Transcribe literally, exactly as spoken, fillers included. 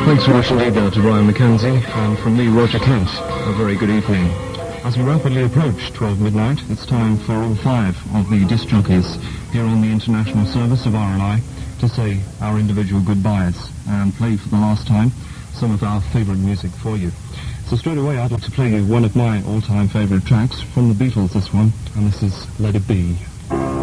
Thanks very much indeed there to Brian Mackenzie, and from me, Roger Kent, a very good evening. As we rapidly approach twelve midnight, it's time for all five of the disc jockeys here on the international service of R L I to say our individual goodbyes and play for the last time some of our favourite music for you. So straight away I'd like to play you one of my all-time favourite tracks from the Beatles, this one, and this is Let It Be.